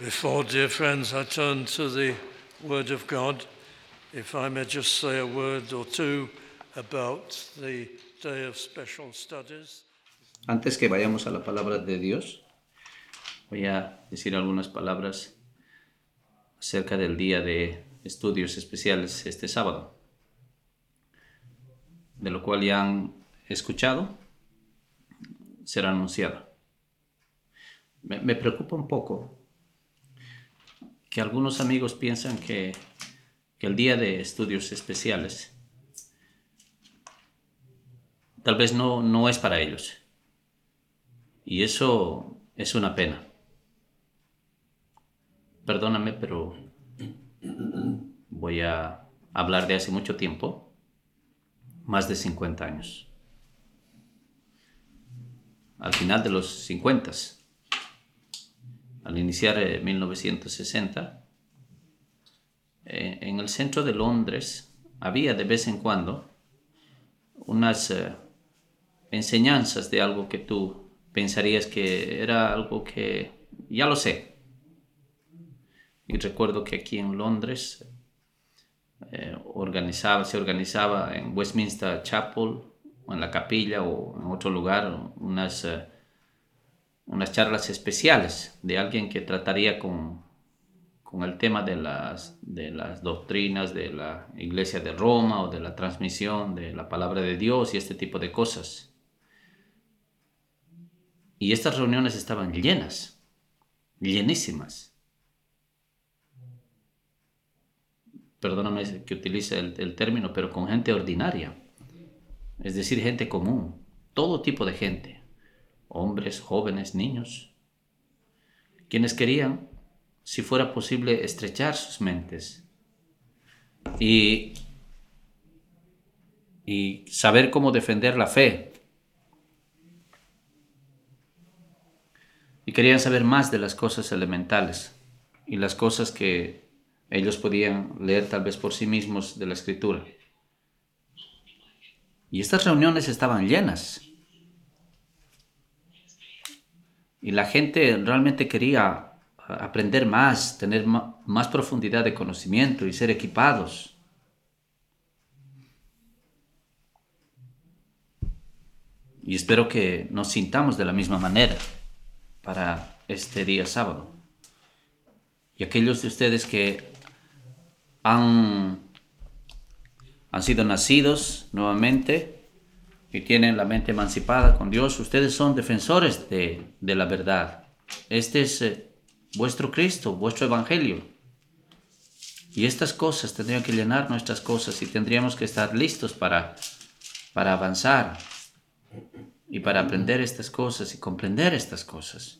Before, dear friends, I turn to the Word of God, if I may just say a word or two about the day of special studies. Antes que vayamos a la palabra de Dios, voy a decir algunas palabras acerca del día de estudios especiales este sábado, de lo cual ya han escuchado, será anunciado. Me preocupa un poco que algunos amigos piensan que el día de estudios especiales tal vez no es para ellos. Y eso es una pena. Perdóname, pero voy a hablar de hace mucho tiempo, más de 50 años. Al final de los 50, al iniciar 1960, en el centro de Londres había de vez en cuando unas enseñanzas de algo que tú pensarías que era algo que ya lo sé. Y recuerdo que aquí en Londres se organizaba en Westminster Chapel o en la capilla o en otro lugar unas charlas especiales de alguien que trataría con el tema de las doctrinas de la Iglesia de Roma o de la transmisión de la palabra de Dios y este tipo de cosas. Y estas reuniones estaban llenas, llenísimas. Perdóname que utilice el término, pero con gente ordinaria, es decir, gente común, todo tipo de gente, hombres, jóvenes, niños, quienes querían, si fuera posible, estrechar sus mentes y saber cómo defender la fe. Y querían saber más de las cosas elementales y las cosas que ellos podían leer tal vez por sí mismos de la Escritura. Y estas reuniones estaban llenas. Y la gente realmente quería aprender más, tener más profundidad de conocimiento y ser equipados. Y espero que nos sintamos de la misma manera para este día sábado. Y aquellos de ustedes que han sido nacidos nuevamente y tienen la mente emancipada con Dios, ustedes son defensores de la verdad. Este es vuestro Cristo, vuestro Evangelio. Y estas cosas tendrían que llenar nuestras cosas y tendríamos que estar listos para avanzar y para aprender estas cosas y comprender estas cosas.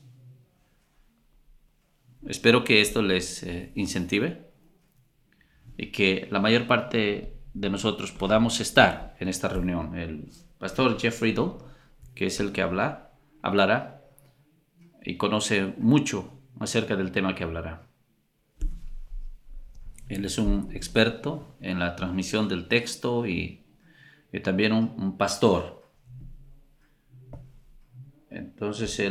Espero que esto les incentive y que la mayor parte de nosotros podamos estar en esta reunión. El pastor Jeff Riddle, que es el que hablará y conoce mucho acerca del tema que hablará. Él es un experto en la transmisión del texto y también un pastor. Entonces,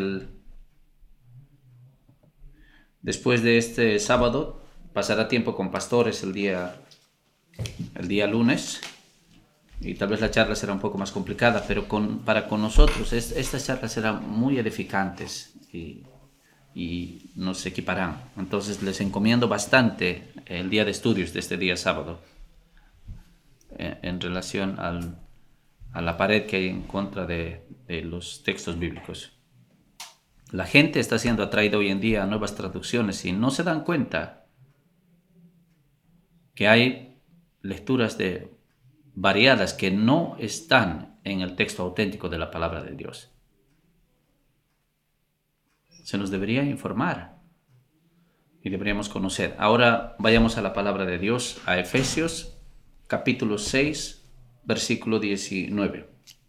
después de este sábado, pasará tiempo con pastores el día lunes. Y tal vez la charla será un poco más complicada, pero para nosotros estas charlas serán muy edificantes y nos equiparán. Entonces les encomiendo bastante el día de estudios de este día sábado en relación a la pared que hay en contra de los textos bíblicos. La gente está siendo atraída hoy en día a nuevas traducciones y no se dan cuenta que hay lecturas variadas que no están en el texto auténtico de la palabra de Dios. Se nos debería informar y deberíamos conocer. Ahora vayamos a la palabra de Dios, a Efesios capítulo 6, versículo 19,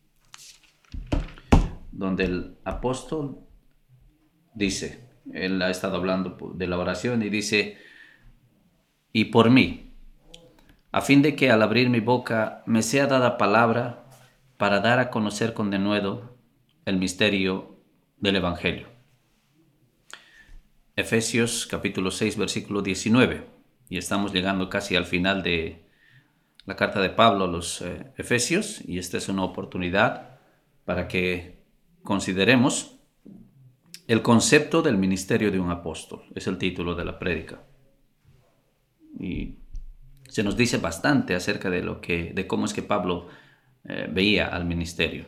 donde el apóstol dice, él ha estado hablando de la oración y dice, y por mí, a fin de que al abrir mi boca me sea dada palabra para dar a conocer con denuedo el misterio del Evangelio. Efesios capítulo 6, versículo 19. Y estamos llegando casi al final de la carta de Pablo a los Efesios, y esta es una oportunidad para que consideremos el concepto del ministerio de un apóstol. Es el título de la prédica. Y se nos dice bastante acerca de cómo es que Pablo veía al ministerio.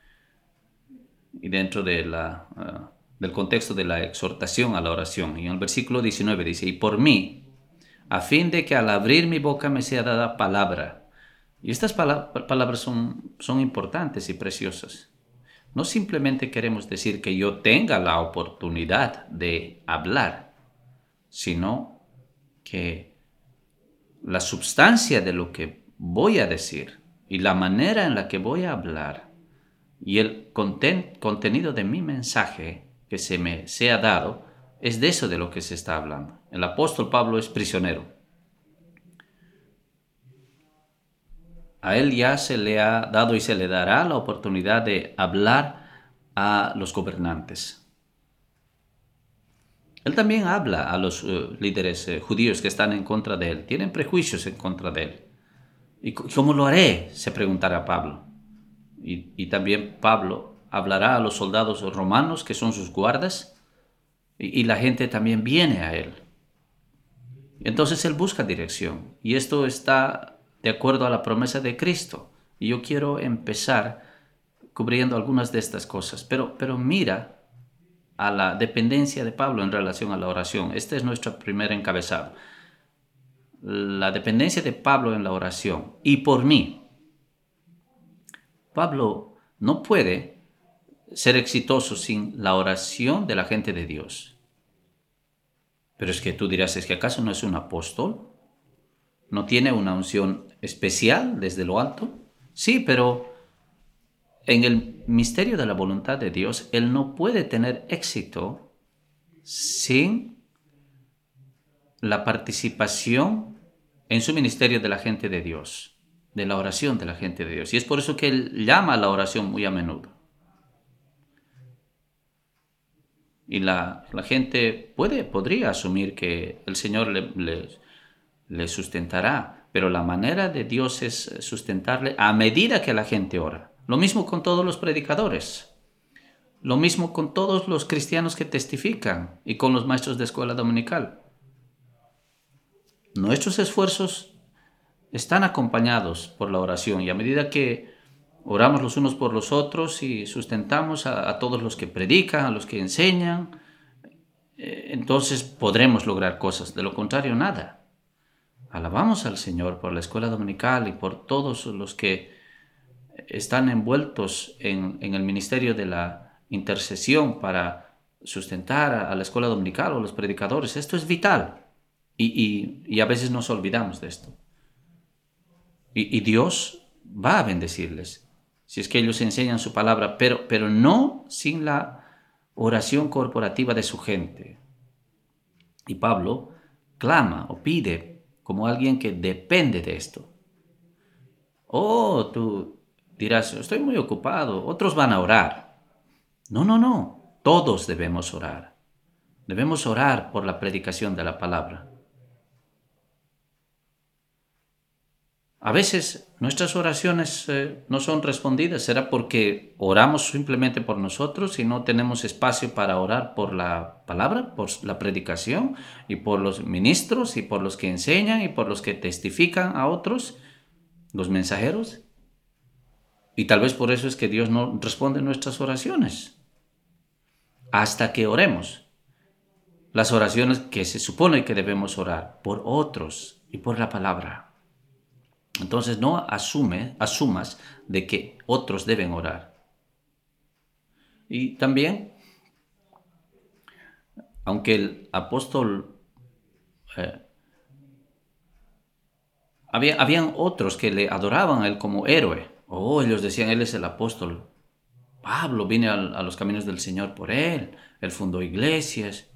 Y dentro del contexto de la exhortación a la oración. Y en el versículo 19 dice, y por mí, a fin de que al abrir mi boca me sea dada palabra. Y estas palabras son importantes y preciosas. No simplemente queremos decir que yo tenga la oportunidad de hablar, sino que la substancia de lo que voy a decir y la manera en la que voy a hablar y el contenido de mi mensaje que se me sea dado, es de eso de lo que se está hablando. El apóstol Pablo es prisionero. A él ya se le ha dado y se le dará la oportunidad de hablar a los gobernantes. Él también habla a los líderes judíos que están en contra de él, tienen prejuicios en contra de él. ¿Y cómo lo haré?, se preguntará Pablo. Y también Pablo hablará a los soldados romanos que son sus guardas, y la gente también viene a él. Entonces él busca dirección, y esto está de acuerdo a la promesa de Cristo. Y yo quiero empezar cubriendo algunas de estas cosas, pero mira a la dependencia de Pablo en relación a la oración. Este es nuestro primer encabezado. La dependencia de Pablo en la oración. Y por mí, Pablo no puede ser exitoso sin la oración de la gente de Dios. Pero es que tú dirás, ¿es que acaso no es un apóstol? ¿No tiene una unción especial desde lo alto? Sí, pero en el misterio de la voluntad de Dios, él no puede tener éxito sin la participación en su ministerio de la gente de Dios, de la oración de la gente de Dios. Y es por eso que él llama a la oración muy a menudo. Y la gente podría asumir que el Señor le sustentará, pero la manera de Dios es sustentarle a medida que la gente ora. Lo mismo con todos los predicadores, lo mismo con todos los cristianos que testifican y con los maestros de escuela dominical. Nuestros esfuerzos están acompañados por la oración, y a medida que oramos los unos por los otros y sustentamos a todos los que predican, a los que enseñan, entonces podremos lograr cosas. De lo contrario, nada. Alabamos al Señor por la escuela dominical y por todos los que están envueltos en el ministerio de la intercesión para sustentar a la escuela dominical o los predicadores. Esto es vital, y a veces nos olvidamos de esto. Y Dios va a bendecirles si es que ellos enseñan su palabra, pero no sin la oración corporativa de su gente. Y Pablo clama o pide como alguien que depende de esto. Oh, tú dirás, estoy muy ocupado, otros van a orar. No, todos debemos orar. Debemos orar por la predicación de la palabra. A veces nuestras oraciones no son respondidas. ¿Será porque oramos simplemente por nosotros y no tenemos espacio para orar por la palabra, por la predicación, y por los ministros, y por los que enseñan, y por los que testifican a otros, los mensajeros? Y tal vez por eso es que Dios no responde nuestras oraciones hasta que oremos las oraciones que se supone que debemos orar por otros y por la palabra. Entonces no asumas de que otros deben orar. Y también, aunque el apóstol, habían otros que le adoraban a él como héroe. Ellos decían, él es el apóstol. Pablo vino a los caminos del Señor por él fundó iglesias.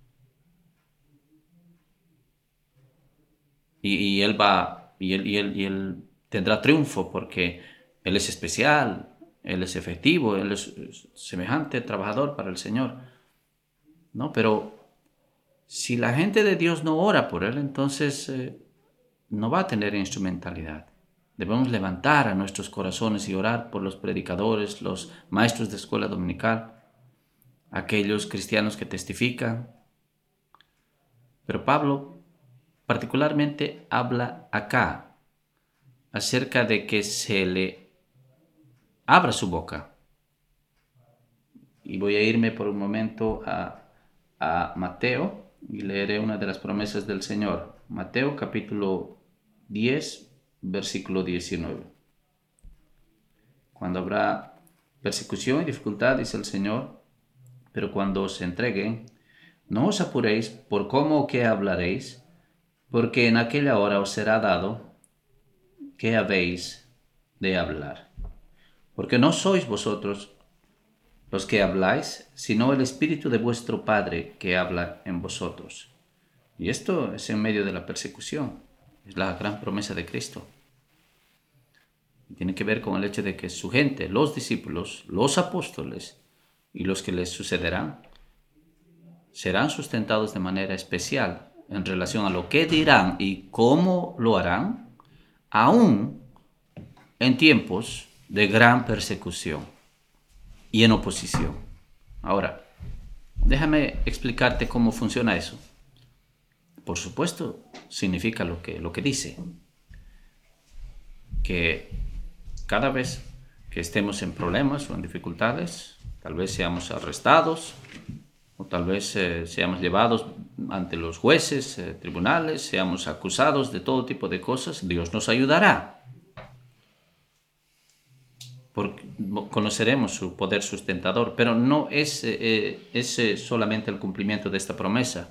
Y él va... Y él tendrá triunfo porque él es especial, él es efectivo, él es semejante trabajador para el Señor. ¿No? Pero Si la gente de Dios no ora por él, entonces no va a tener instrumentalidad. Debemos levantar a nuestros corazones y orar por los predicadores, los maestros de escuela dominical, aquellos cristianos que testifican. Pero Pablo particularmente habla acá acerca de que se le abra su boca. Y voy a irme por un momento a Mateo y leeré una de las promesas del Señor. Mateo capítulo 10, versículo 19. Cuando habrá persecución y dificultad, dice el Señor, pero cuando os entreguen, no os apuréis por cómo o qué hablaréis, porque en aquella hora os será dado qué habéis de hablar. Porque no sois vosotros los que habláis, sino el Espíritu de vuestro Padre que habla en vosotros. Y esto es en medio de la persecución. Es la gran promesa de Cristo. Y tiene que ver con el hecho de que su gente, los discípulos, los apóstoles y los que les sucederán, serán sustentados de manera especial en relación a lo que dirán y cómo lo harán, aún en tiempos de gran persecución y en oposición. Ahora, déjame explicarte cómo funciona eso. Por supuesto, significa lo que dice. Que cada vez que estemos en problemas o en dificultades, tal vez seamos arrestados, o tal vez seamos llevados ante los jueces, tribunales, seamos acusados de todo tipo de cosas, Dios nos ayudará. Porque conoceremos su poder sustentador, pero no es solamente el cumplimiento de esta promesa.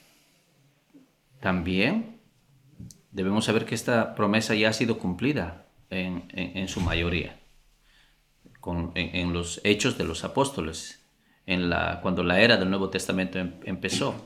También debemos saber que esta promesa ya ha sido cumplida en su mayoría, en los hechos de los apóstoles, cuando la era del Nuevo Testamento empezó.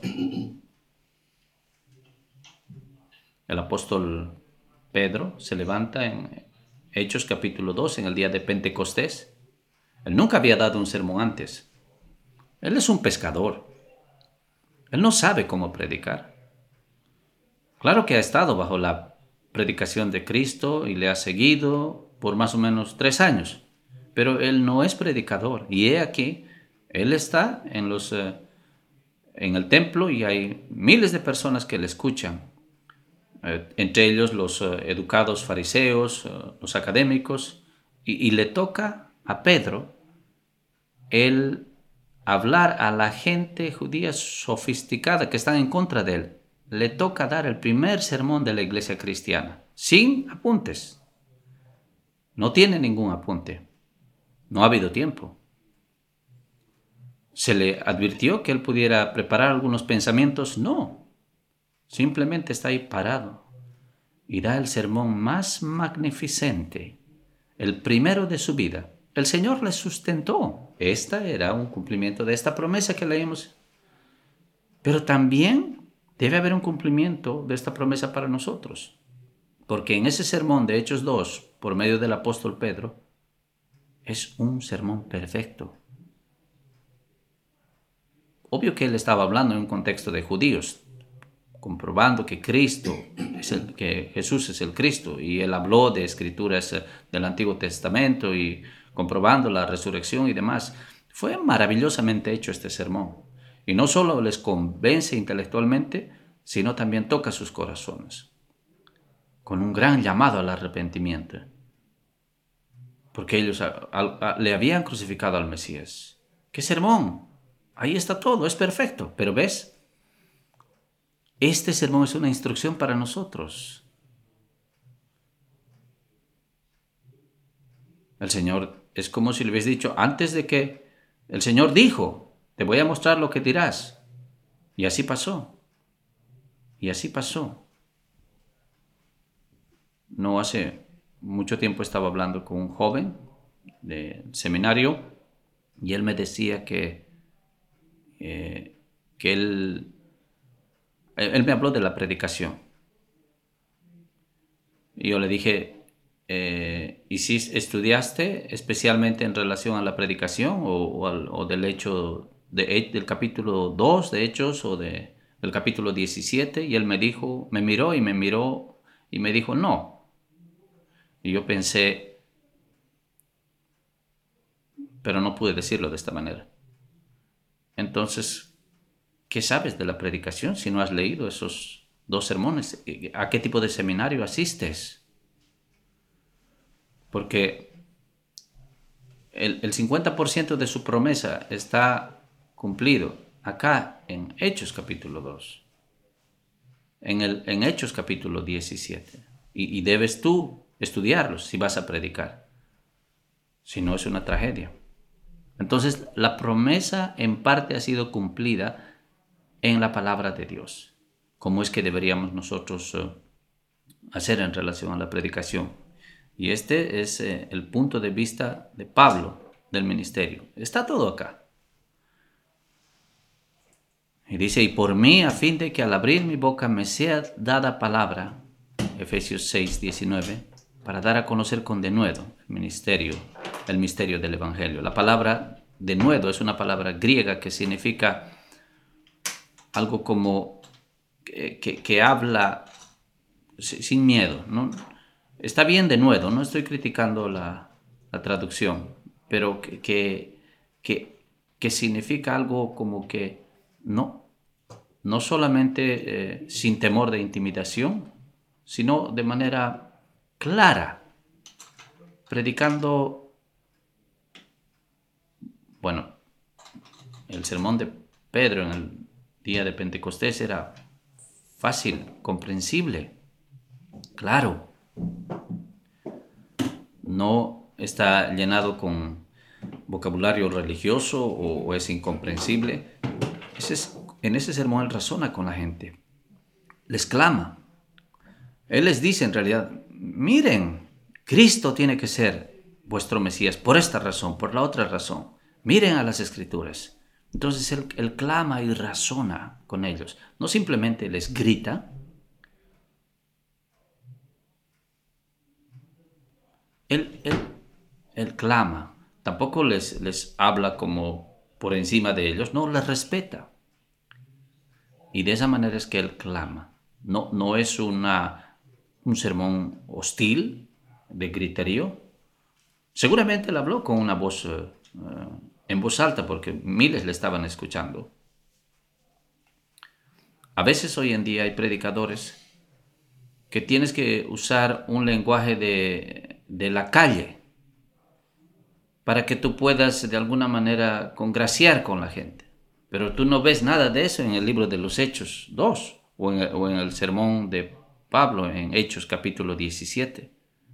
El apóstol Pedro se levanta en Hechos capítulo 2, en el día de Pentecostés. Él nunca había dado un sermón antes. Él es un pescador. Él no sabe cómo predicar. Claro que ha estado bajo la predicación de Cristo y le ha seguido por más o menos 3 años, pero él no es predicador. Y he aquí, él está en el templo y hay miles de personas que le escuchan, entre ellos los educados fariseos, los académicos, y le toca a Pedro el hablar a la gente judía sofisticada que están en contra de él. Le toca dar el primer sermón de la iglesia cristiana, sin apuntes. No tiene ningún apunte. No ha habido tiempo. ¿Se le advirtió que él pudiera preparar algunos pensamientos? No. Simplemente está ahí parado y da el sermón más magnificente, el primero de su vida. El Señor le sustentó. Esta era un cumplimiento de esta promesa que leímos. Pero también debe haber un cumplimiento de esta promesa para nosotros. Porque en ese sermón de Hechos 2, por medio del apóstol Pedro, es un sermón perfecto. Obvio que él estaba hablando en un contexto de judíos, comprobando que que Jesús es el Cristo, y él habló de escrituras del Antiguo Testamento y comprobando la resurrección y demás. Fue maravillosamente hecho este sermón. Y no solo les convence intelectualmente, sino también toca sus corazones, con un gran llamado al arrepentimiento. Porque ellos le habían crucificado al Mesías. ¡Qué sermón! Ahí está todo, es perfecto. Pero ¿ves? Este sermón es una instrucción para nosotros. El Señor es como si le hubiese dicho, antes de que el Señor dijo, te voy a mostrar lo que dirás. Y así pasó. Y así pasó. No hace mucho tiempo estaba hablando con un joven de seminario y él me decía que él me habló de la predicación. Y yo le dije, ¿y si estudiaste especialmente en relación a la predicación o del hecho del capítulo 2 de Hechos o del el capítulo 17, y él me miró y me dijo, no. Y yo pensé, pero no pude decirlo de esta manera. Entonces, ¿qué sabes de la predicación si no has leído esos 2 sermones? ¿A qué tipo de seminario asistes? Porque el 50% de su promesa está cumplido acá en Hechos capítulo 2, en Hechos capítulo 17. Y debes tú estudiarlos si vas a predicar. Si no, es una tragedia. Entonces, la promesa en parte ha sido cumplida en la palabra de Dios. ¿Cómo es que deberíamos nosotros hacer en relación a la predicación? Y este es el punto de vista de Pablo del ministerio. Está todo acá. Y dice, y por mí, a fin de que al abrir mi boca me sea dada palabra, Efesios 6, 19, para dar a conocer con denuedo el misterio del Evangelio. La palabra denuedo es una palabra griega que significa algo como que habla sin miedo, ¿no? Está bien denuedo, no estoy criticando la traducción, pero que significa algo como que no solamente sin temor de intimidación, sino de manera clara, predicando, bueno, el sermón de Pedro en el día de Pentecostés era fácil, comprensible, claro. No está llenado con vocabulario religioso o es incomprensible. En ese sermón él razona con la gente, les clama. Él les dice en realidad, miren, Cristo tiene que ser vuestro Mesías por esta razón, por la otra razón. Miren a las Escrituras. Entonces él clama y razona con ellos. No simplemente les grita. Él clama. Tampoco les habla como por encima de ellos. No, les respeta. Y de esa manera es que él clama. No es un sermón hostil, de griterío. Seguramente él habló con una voz en voz alta porque miles le estaban escuchando. A veces hoy en día hay predicadores que tienes que usar un lenguaje de la calle para que tú puedas de alguna manera congraciar con la gente. Pero tú no ves nada de eso en el libro de los Hechos 2 o en el sermón de Pablo en Hechos capítulo 17.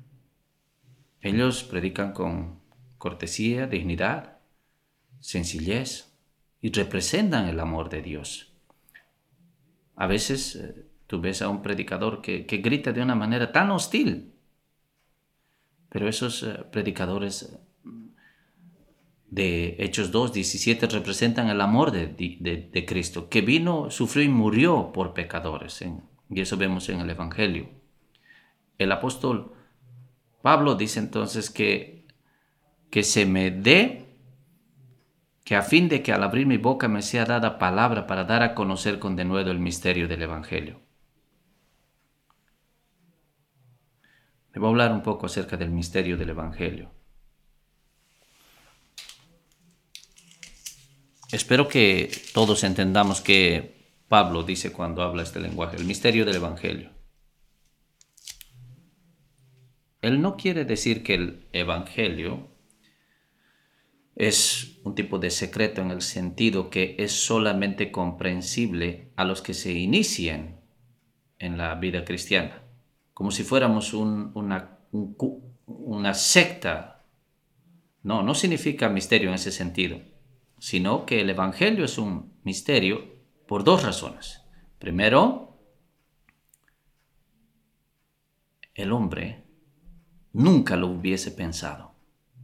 Ellos predican con cortesía, dignidad, sencillez y representan el amor de Dios. A veces tú ves a un predicador que grita de una manera tan hostil, pero esos predicadores de Hechos 2, 17 representan el amor de Cristo, que vino, sufrió y murió por pecadores. Y eso vemos en el Evangelio. El apóstol Pablo dice entonces que se me dé, que a fin de que al abrir mi boca me sea dada palabra para dar a conocer con denuedo el misterio del Evangelio. Le voy a hablar un poco acerca del misterio del Evangelio. Espero que todos entendamos que Pablo dice cuando habla este lenguaje, el misterio del Evangelio. Él no quiere decir que el Evangelio es un tipo de secreto en el sentido que es solamente comprensible a los que se inician en la vida cristiana, como si fuéramos una secta. No significa misterio en ese sentido, sino que el Evangelio es un misterio por 2 razones. Primero, el hombre nunca lo hubiese pensado.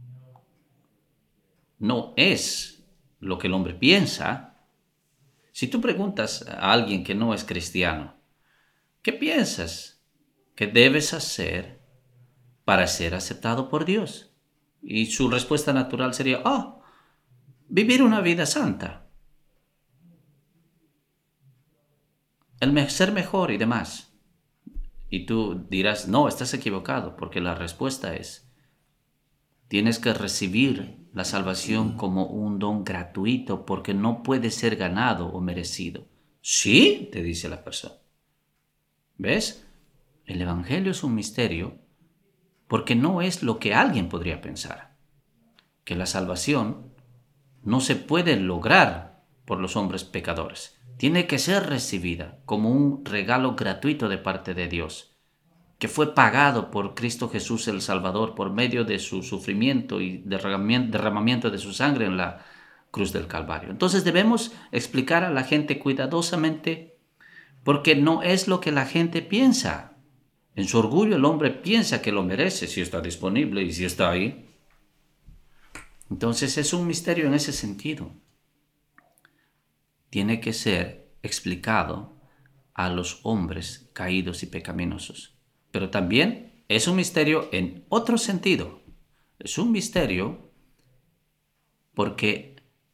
No es lo que el hombre piensa. Si tú preguntas a alguien que no es cristiano, ¿qué piensas que debes hacer para ser aceptado por Dios? Y su respuesta natural sería, vivir una vida santa. ser mejor y demás. Y tú dirás, no, estás equivocado, porque la respuesta es, tienes que recibir la salvación como un don gratuito porque no puede ser ganado o merecido. Sí, te dice la persona. ¿Ves? El Evangelio es un misterio porque no es lo que alguien podría pensar. Que la salvación no se puede lograr por los hombres pecadores. Tiene que ser recibida como un regalo gratuito de parte de Dios, que fue pagado por Cristo Jesús el Salvador por medio de su sufrimiento y derramamiento de su sangre en la cruz del Calvario. Entonces debemos explicar a la gente cuidadosamente porque no es lo que la gente piensa. En su orgullo el hombre piensa que lo merece si está disponible y si está ahí. Entonces es un misterio en ese sentido. Tiene que ser explicado a los hombres caídos y pecaminosos. Pero también es un misterio en otro sentido. Es un misterio porque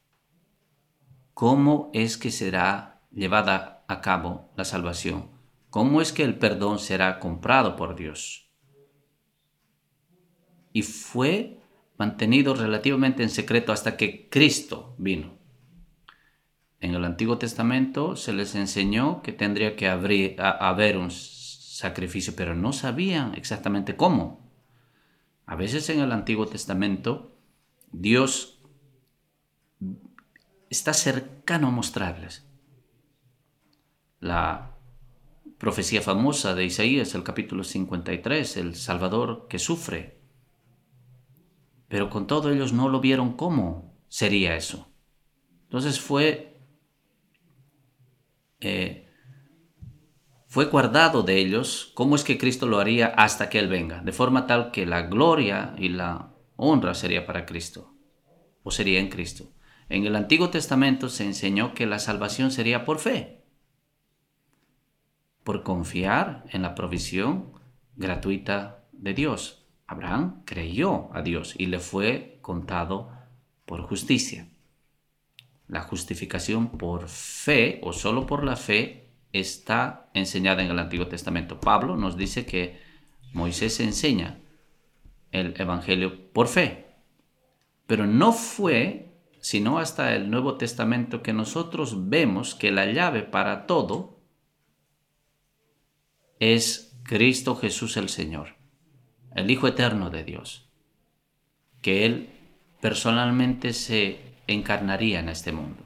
¿cómo es que será llevada a cabo la salvación? ¿Cómo es que el perdón será comprado por Dios? Y fue mantenido relativamente en secreto hasta que Cristo vino. En el Antiguo Testamento se les enseñó que tendría que haber un sacrificio, pero no sabían exactamente cómo. A veces en el Antiguo Testamento Dios está cercano a mostrarles. La profecía famosa de Isaías, el capítulo 53, el Salvador que sufre. Pero con todo ellos no lo vieron cómo sería eso. Entonces fue guardado de ellos cómo es que Cristo lo haría hasta que Él venga, de forma tal que la gloria y la honra sería para Cristo, o sería en Cristo. En el Antiguo Testamento se enseñó que la salvación sería por fe, por confiar en la provisión gratuita de Dios. Abraham creyó a Dios y le fue contado por justicia. La justificación por fe o solo por la fe está enseñada en el Antiguo Testamento. Pablo nos dice que Moisés enseña el Evangelio por fe, pero no fue sino hasta el Nuevo Testamento que nosotros vemos que la llave para todo es Cristo Jesús el Señor, el Hijo eterno de Dios, que Él personalmente se encarnaría en este mundo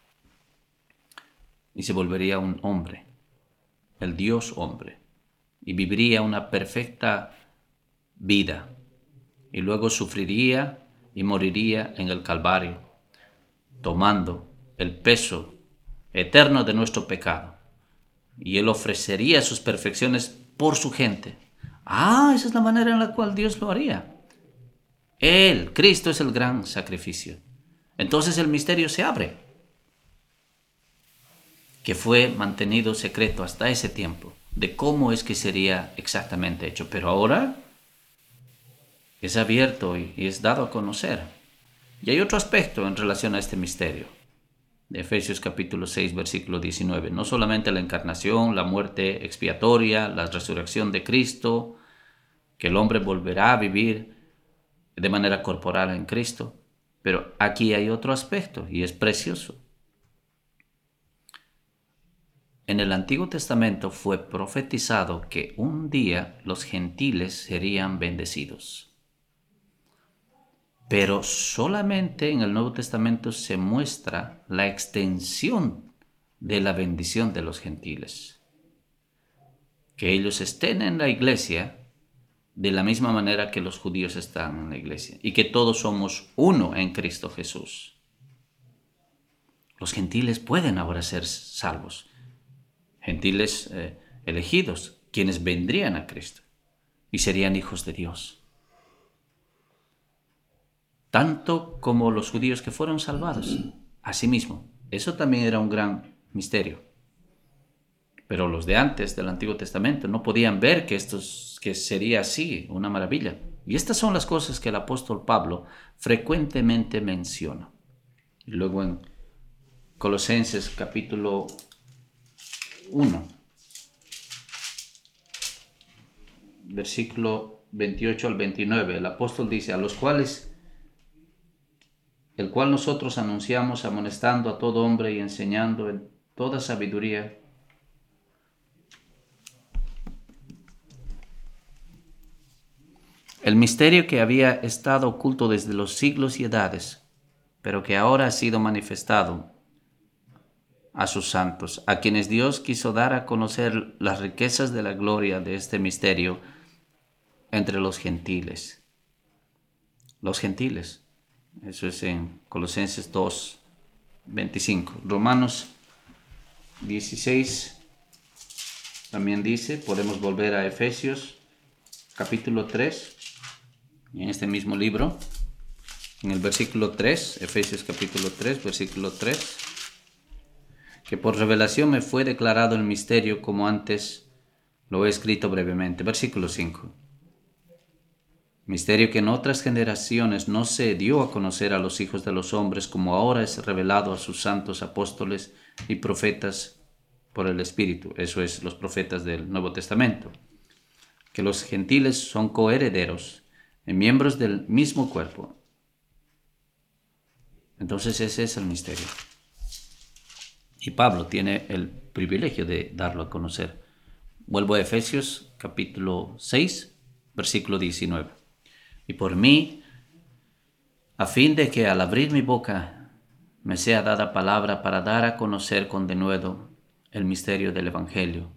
y se volvería un hombre, el Dios hombre, y viviría una perfecta vida y luego sufriría y moriría en el Calvario, tomando el peso eterno de nuestro pecado, y Él ofrecería sus perfecciones por su gente. Esa es la manera en la cual Dios lo haría. Él, Cristo, es el gran sacrificio. Entonces el misterio se abre, que fue mantenido secreto hasta ese tiempo, de cómo es que sería exactamente hecho. Pero ahora es abierto y es dado a conocer. Y hay otro aspecto en relación a este misterio, de Efesios capítulo 6, versículo 19. No solamente la encarnación, la muerte expiatoria, la resurrección de Cristo, que el hombre volverá a vivir de manera corporal en Cristo, pero aquí hay otro aspecto y es precioso. En el Antiguo Testamento fue profetizado que un día los gentiles serían bendecidos. Pero solamente en el Nuevo Testamento se muestra la extensión de la bendición de los gentiles. Que ellos estén en la iglesia de la misma manera que los judíos están en la iglesia y que todos somos uno en Cristo Jesús. Los gentiles pueden ahora ser salvos. Gentiles elegidos, quienes vendrían a Cristo y serían hijos de Dios. Tanto como los judíos que fueron salvados. Asimismo, eso también era un gran misterio. Pero los de antes del Antiguo Testamento no podían ver que sería así, una maravilla. Y estas son las cosas que el apóstol Pablo frecuentemente menciona. Y luego en Colosenses capítulo 1, versículo 28 al 29. El apóstol dice, a los cuales, el cual nosotros anunciamos amonestando a todo hombre y enseñando en toda sabiduría, el misterio que había estado oculto desde los siglos y edades, pero que ahora ha sido manifestado a sus santos, a quienes Dios quiso dar a conocer las riquezas de la gloria de este misterio entre los gentiles. Los gentiles, eso es en Colosenses 2, 25. Romanos 16 también dice, podemos volver a Efesios capítulo 3, en este mismo libro, en el versículo 3, Efesios capítulo 3, versículo 3, que por revelación me fue declarado el misterio como antes lo he escrito brevemente. Versículo 5. Misterio que en otras generaciones no se dio a conocer a los hijos de los hombres, como ahora es revelado a sus santos apóstoles y profetas por el Espíritu. Eso es, los profetas del Nuevo Testamento. Que los gentiles son coherederos y miembros del mismo cuerpo. Entonces ese es el misterio. Y Pablo tiene el privilegio de darlo a conocer. Vuelvo a Efesios capítulo 6, versículo 19. Y por mí, a fin de que al abrir mi boca me sea dada palabra para dar a conocer con denuedo el misterio del Evangelio.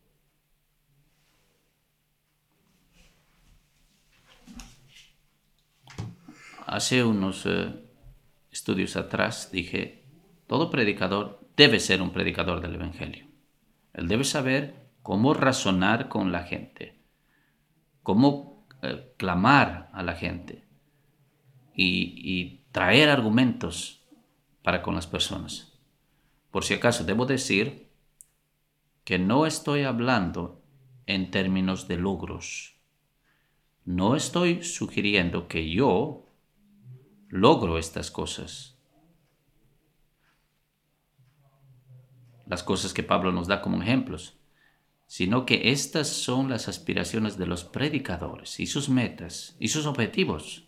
Hace unos estudios atrás dije, todo predicador debe ser un predicador del Evangelio. Él debe saber cómo razonar con la gente, cómo clamar a la gente y traer argumentos para con las personas. Por si acaso, debo decir que no estoy hablando en términos de logros. No estoy sugiriendo que yo logro estas cosas. Las cosas que Pablo nos da como ejemplos, sino que estas son las aspiraciones de los predicadores y sus metas y sus objetivos.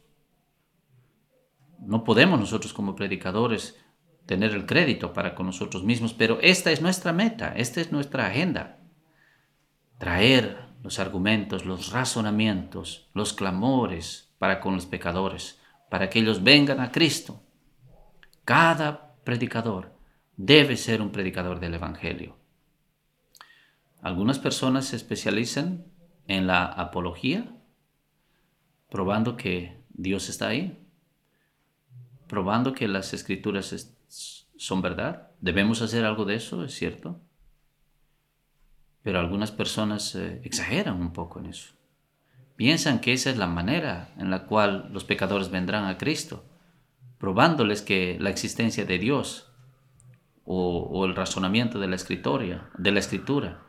No podemos nosotros como predicadores tener el crédito para con nosotros mismos, pero esta es nuestra meta, esta es nuestra agenda. Traer los argumentos, los razonamientos, los clamores para con los pecadores, para que ellos vengan a Cristo. Cada predicador debe ser un predicador del Evangelio. Algunas personas se especializan en la apología, probando que Dios está ahí, probando que las Escrituras son verdad. Debemos hacer algo de eso, es cierto. Pero algunas personas exageran un poco en eso. Piensan que esa es la manera en la cual los pecadores vendrán a Cristo, probándoles que la existencia de Dios o el razonamiento de la Escritura,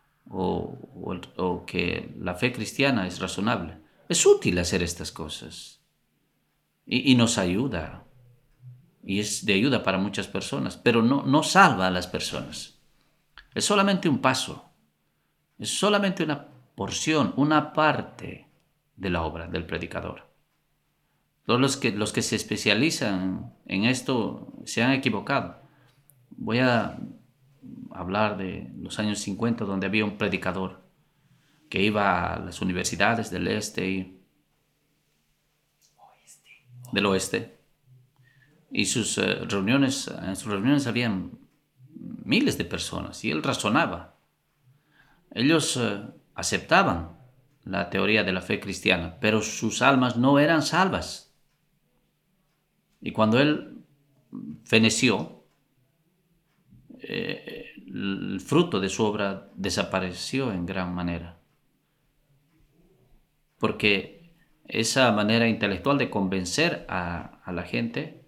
o que la fe cristiana es razonable. Es útil hacer estas cosas y nos ayuda, y es de ayuda para muchas personas, pero no salva a las personas. Es solamente un paso, es solamente una porción, una parte de la obra del predicador. Todos los que se especializan en esto se han equivocado. Voy a hablar de los años 50, donde había un predicador que iba a las universidades del este y del oeste, y en sus reuniones habían miles de personas y él razonaba. Ellos aceptaban la teoría de la fe cristiana, pero sus almas no eran salvas. Y cuando él feneció, el fruto de su obra desapareció en gran manera, porque esa manera intelectual de convencer a la gente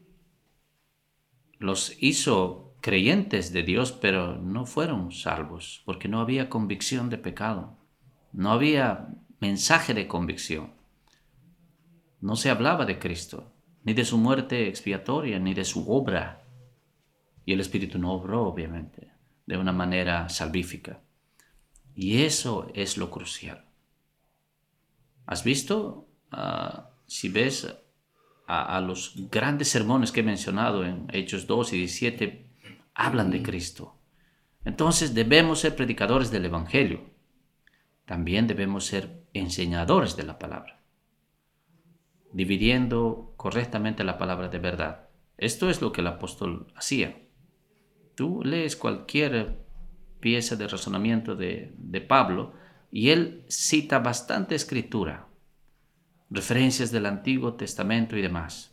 los hizo creyentes de Dios, pero no fueron salvos, porque no había convicción de pecado, no había mensaje de convicción, no se hablaba de Cristo, ni de su muerte expiatoria, ni de su obra. Y el Espíritu no obró, obviamente. de una manera salvífica. Y eso es lo crucial. ¿Has visto? Si ves a los grandes sermones que he mencionado en Hechos 2 y 17, hablan de Cristo. Entonces debemos ser predicadores del Evangelio. También debemos ser enseñadores de la palabra, dividiendo correctamente la palabra de verdad. Esto es lo que el apóstol hacía. Tú lees cualquier pieza de razonamiento de Pablo y él cita bastante escritura, referencias del Antiguo Testamento y demás.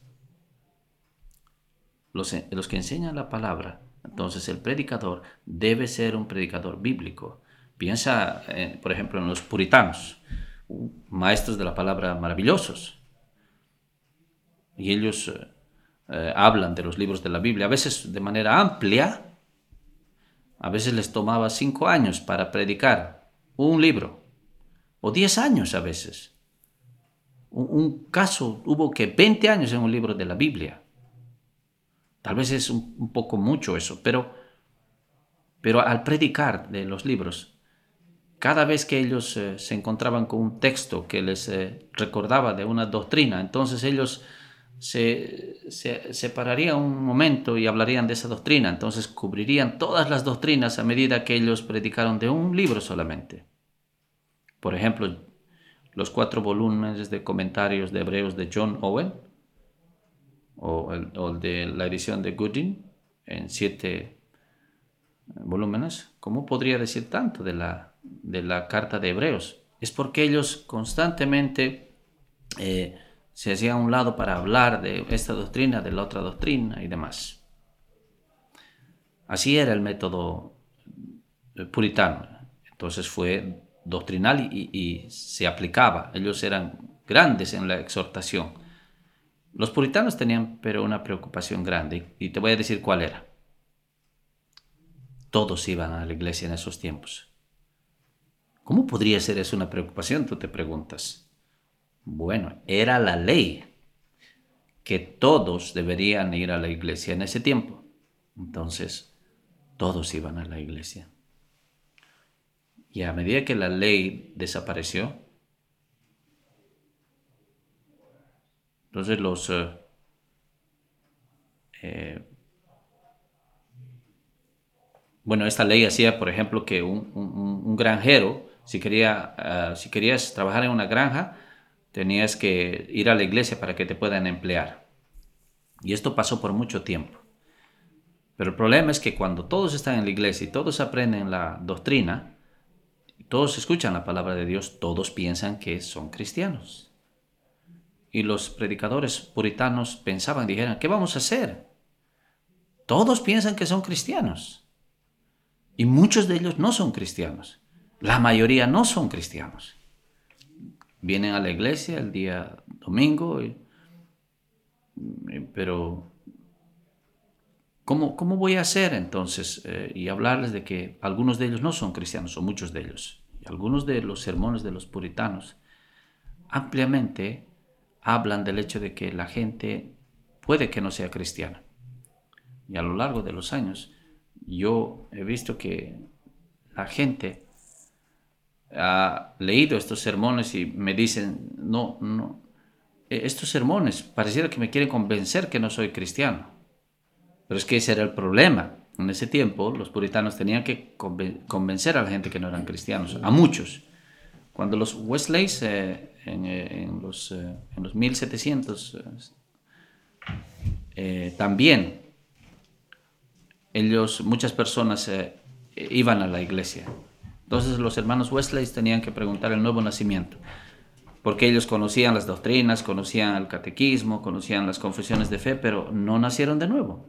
Los que enseñan la palabra, entonces el predicador debe ser un predicador bíblico. Piensa, por ejemplo, en los puritanos, maestros de la palabra maravillosos. Y ellos hablan de los libros de la Biblia, a veces de manera amplia. A veces les tomaba 5 años para predicar un libro, o 10 años a veces. Un caso hubo que 20 años en un libro de la Biblia. Tal vez es un poco mucho eso, pero al predicar de los libros, cada vez que ellos se encontraban con un texto que les recordaba de una doctrina, entonces ellos se pararían un momento y hablarían de esa doctrina. Entonces cubrirían todas las doctrinas a medida que ellos predicaron de un libro solamente. Por ejemplo, los 4 volúmenes de comentarios de Hebreos de John Owen, o de la edición de Gooding en 7 volúmenes. ¿Cómo podría decir tanto de la carta de Hebreos? Es porque ellos constantemente se hacían a un lado para hablar de esta doctrina, de la otra doctrina y demás. Así era el método puritano. Entonces fue doctrinal y se aplicaba. Ellos eran grandes en la exhortación. Los puritanos tenían pero una preocupación grande, y te voy a decir cuál era. Todos iban a la iglesia en esos tiempos. ¿Cómo podría ser eso una preocupación? Tú te preguntas. Bueno, era la ley que todos deberían ir a la iglesia en ese tiempo. Entonces, todos iban a la iglesia. Y a medida que la ley desapareció, entonces esta ley hacía, por ejemplo, que un granjero, si querías trabajar en una granja, tenías que ir a la iglesia para que te puedan emplear. Y esto pasó por mucho tiempo. Pero el problema es que cuando todos están en la iglesia y todos aprenden la doctrina, todos escuchan la palabra de Dios, todos piensan que son cristianos. Y los predicadores puritanos dijeron, ¿qué vamos a hacer? Todos piensan que son cristianos. Y muchos de ellos no son cristianos. La mayoría no son cristianos. Vienen a la iglesia el día domingo, pero ¿cómo voy a hacer entonces? Y hablarles de que algunos de ellos no son cristianos, o muchos de ellos. Y algunos de los sermones de los puritanos ampliamente hablan del hecho de que la gente puede que no sea cristiana. Y a lo largo de los años, yo he visto que la gente ha leído estos sermones y me dicen, no, estos sermones pareciera que me quieren convencer que no soy cristiano. Pero es que ese era el problema. En ese tiempo los puritanos tenían que convencer a la gente que no eran cristianos, a muchos. Cuando los Wesleys en los 1700 también muchas personas iban a la iglesia. Entonces los hermanos Wesley tenían que preguntar el nuevo nacimiento, porque ellos conocían las doctrinas, conocían el catequismo, conocían las confesiones de fe, pero no nacieron de nuevo.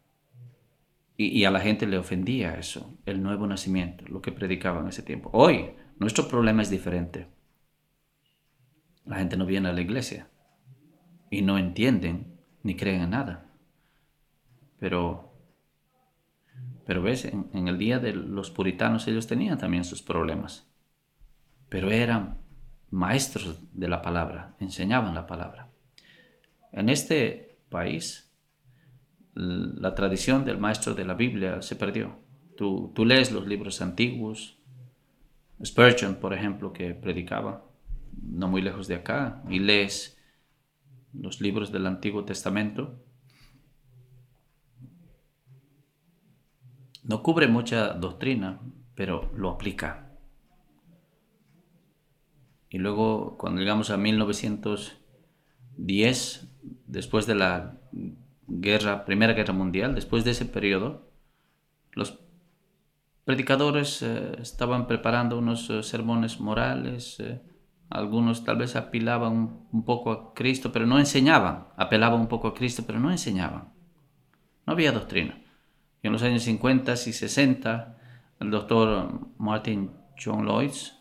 Y a la gente le ofendía eso, el nuevo nacimiento, lo que predicaban en ese tiempo. Hoy nuestro problema es diferente. La gente no viene a la iglesia y no entienden ni creen en nada. Pero ves, en el día de los puritanos ellos tenían también sus problemas. Pero eran maestros de la palabra, enseñaban la palabra. En este país, la tradición del maestro de la Biblia se perdió. tú lees los libros antiguos, Spurgeon, por ejemplo, que predicaba no muy lejos de acá, y lees los libros del Antiguo Testamento, no cubre mucha doctrina, pero lo aplica. Y luego, cuando llegamos a 1910, después de la Primera Guerra Mundial, después de ese periodo, los predicadores estaban preparando unos sermones morales, algunos tal vez apilaban un poco a Cristo, pero no enseñaban, apelaban un poco a Cristo, pero no enseñaban. No había doctrina. Y en los años 50 y 60, el doctor Martin John Lloyds,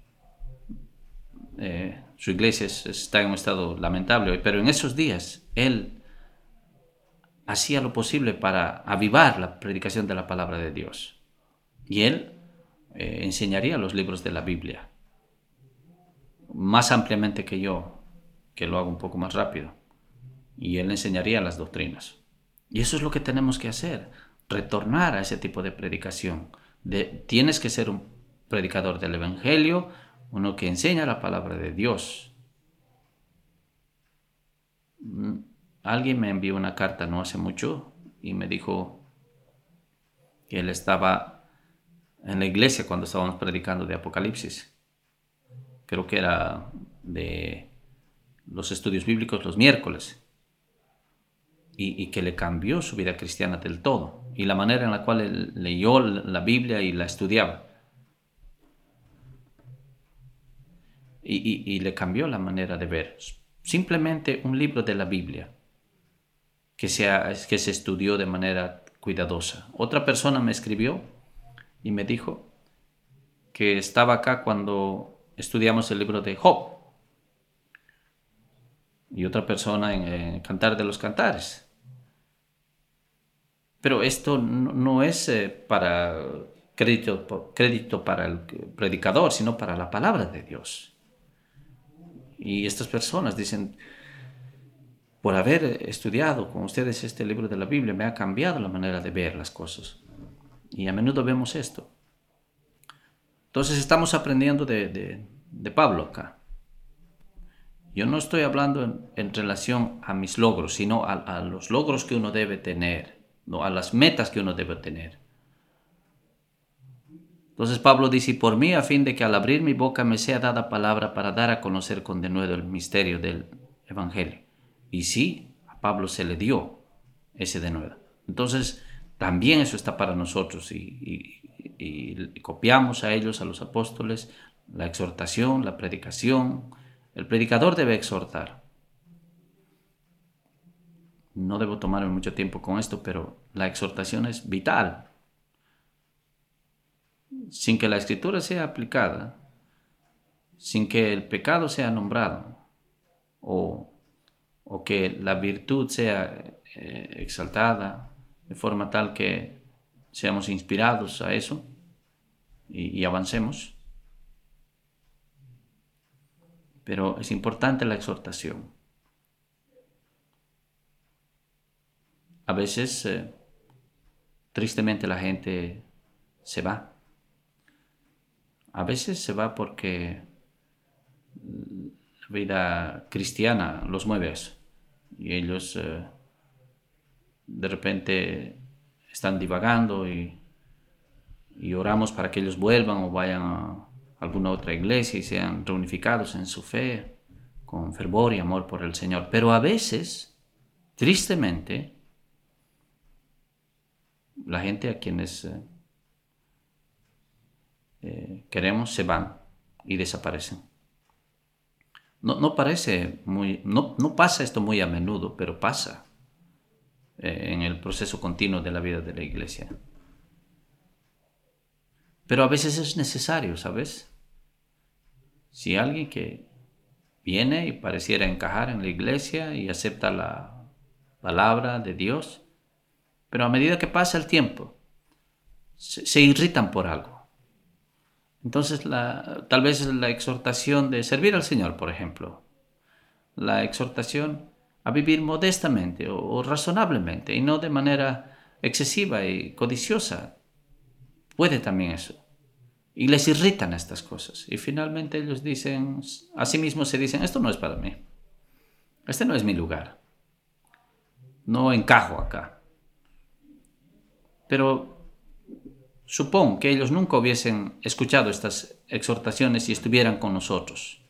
su iglesia está en un estado lamentable hoy, pero en esos días él hacía lo posible para avivar la predicación de la palabra de Dios. Y él enseñaría los libros de la Biblia más ampliamente que yo, que lo hago un poco más rápido. Y él enseñaría las doctrinas. Y eso es lo que tenemos que hacer, retornar a ese tipo de predicación. Tienes que ser un predicador del Evangelio, uno que enseña la palabra de Dios. Alguien me envió una carta no hace mucho y me dijo que él estaba en la iglesia cuando estábamos predicando de Apocalipsis. Creo que era de los estudios bíblicos los miércoles. Y que le cambió su vida cristiana del todo. Y la manera en la cual él leyó la Biblia y la estudiaba. Y le cambió la manera de ver. Simplemente un libro de la Biblia que se estudió de manera cuidadosa. Otra persona me escribió y me dijo que estaba acá cuando estudiamos el libro de Job. Y otra persona en Cantar de los Cantares. Pero esto no es para crédito para el predicador, sino para la palabra de Dios. Y estas personas dicen, por haber estudiado con ustedes este libro de la Biblia, me ha cambiado la manera de ver las cosas. Y a menudo vemos esto. Entonces estamos aprendiendo de Pablo acá. Yo no estoy hablando en relación a mis logros, sino a los logros que uno debe tener, no, a las metas que uno debe tener. Entonces Pablo dice, por mí, a fin de que al abrir mi boca me sea dada palabra para dar a conocer con denuedo el misterio del Evangelio. Y sí, a Pablo se le dio ese denuedo. Entonces, también eso está para nosotros y copiamos a ellos, a los apóstoles, la exhortación, la predicación. El predicador debe exhortar. No debo tomarme mucho tiempo con esto, pero la exhortación es vital. Sin que la escritura sea aplicada, sin que el pecado sea nombrado, o que la virtud sea exaltada de forma tal que seamos inspirados a eso y avancemos. Pero es importante la exhortación. A veces, tristemente, la gente se va. A veces se va porque la vida cristiana los mueve a eso. Y ellos de repente están divagando y oramos para que ellos vuelvan o vayan a alguna otra iglesia y sean reunificados en su fe con fervor y amor por el Señor. Pero a veces, tristemente, la gente a quienes queremos se van y desaparecen. No pasa esto muy a menudo, pero pasa en el proceso continuo de la vida de la iglesia. Pero a veces es necesario, ¿sabes? Si alguien que viene y pareciera encajar en la iglesia y acepta la palabra de Dios, pero a medida que pasa el tiempo, se irritan por algo. Entonces, tal vez la exhortación de servir al Señor, por ejemplo, la exhortación a vivir modestamente o razonablemente y no de manera excesiva y codiciosa. Puede también eso. Y les irritan estas cosas. Y finalmente ellos dicen, a sí mismos se dicen, esto no es para mí. Este no es mi lugar. No encajo acá. Pero supongo que ellos nunca hubiesen escuchado estas exhortaciones si estuvieran con nosotros.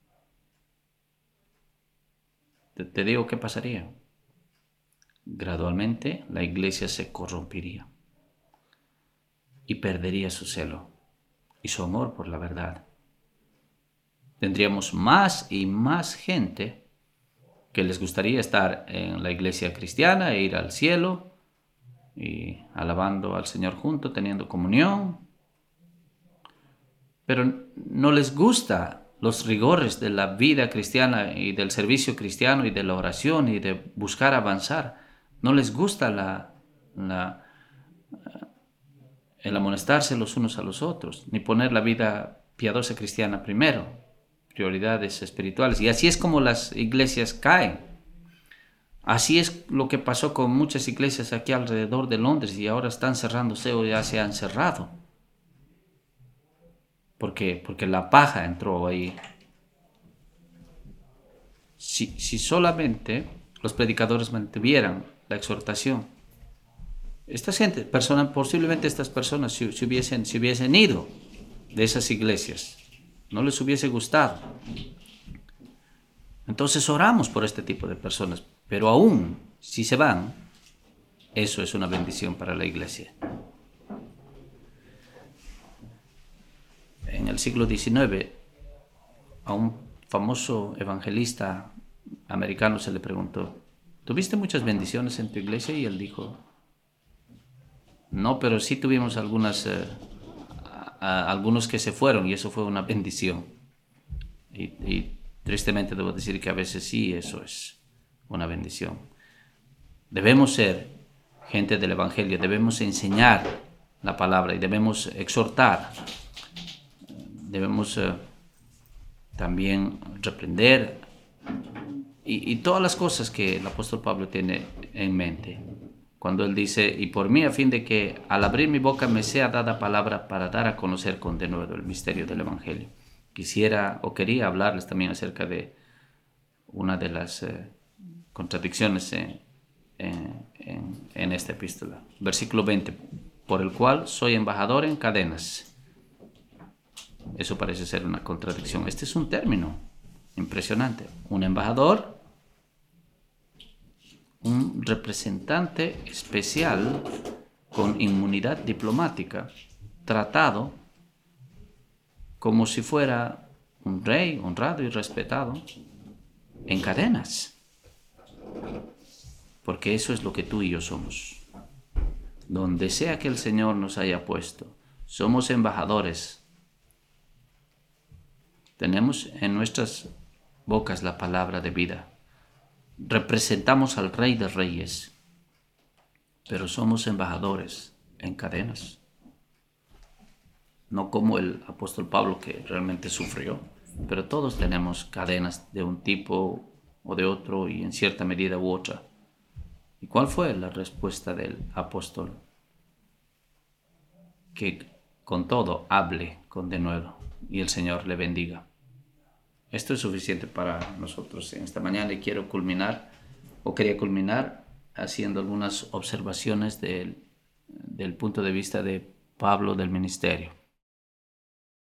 Te digo qué pasaría. Gradualmente la iglesia se corrompería y perdería su celo y su amor por la verdad. Tendríamos más y más gente que les gustaría estar en la iglesia cristiana e ir al cielo y alabando al Señor juntos, teniendo comunión, pero no les gusta los rigores de la vida cristiana y del servicio cristiano y de la oración y de buscar avanzar. No les gusta el amonestarse los unos a los otros, ni poner la vida piadosa cristiana primero, prioridades espirituales. Y así es como las iglesias caen. Así es lo que pasó con muchas iglesias aquí alrededor de Londres y ahora están cerrándose o ya se han cerrado. ¿Por qué? Porque la paja entró ahí. Si solamente los predicadores mantuvieran la exhortación, posiblemente estas personas se hubiesen ido de esas iglesias, no les hubiese gustado. Entonces oramos por este tipo de personas, pero aún si se van, eso es una bendición para la iglesia. En el siglo XIX, a un famoso evangelista americano se le preguntó, ¿tuviste muchas bendiciones en tu iglesia? Y él dijo, no, pero sí tuvimos algunos que se fueron y eso fue una bendición. Y tristemente debo decir que a veces sí, eso es una bendición. Debemos ser gente del Evangelio, debemos enseñar la palabra y debemos exhortar. Debemos también reprender y todas las cosas que el apóstol Pablo tiene en mente. Cuando él dice, y por mí a fin de que al abrir mi boca me sea dada palabra para dar a conocer con denuedo el misterio del Evangelio. Quería hablarles también acerca de una de las contradicciones en esta epístola. Versículo 20, por el cual soy embajador en cadenas. Eso parece ser una contradicción. Este es un término impresionante. Un embajador, un representante especial con inmunidad diplomática, tratado como si fuera un rey honrado y respetado, en cadenas. Porque eso es lo que tú y yo somos. Donde sea que el Señor nos haya puesto, somos embajadores. Tenemos en nuestras bocas la palabra de vida. Representamos al Rey de Reyes, pero somos embajadores en cadenas. No como el apóstol Pablo, que realmente sufrió, pero todos tenemos cadenas de un tipo o de otro y en cierta medida u otra. ¿Y cuál fue la respuesta del apóstol? Que con todo hable con denuedo y el Señor le bendiga. Esto es suficiente para nosotros en esta mañana y quería culminar haciendo algunas observaciones del punto de vista de Pablo del ministerio.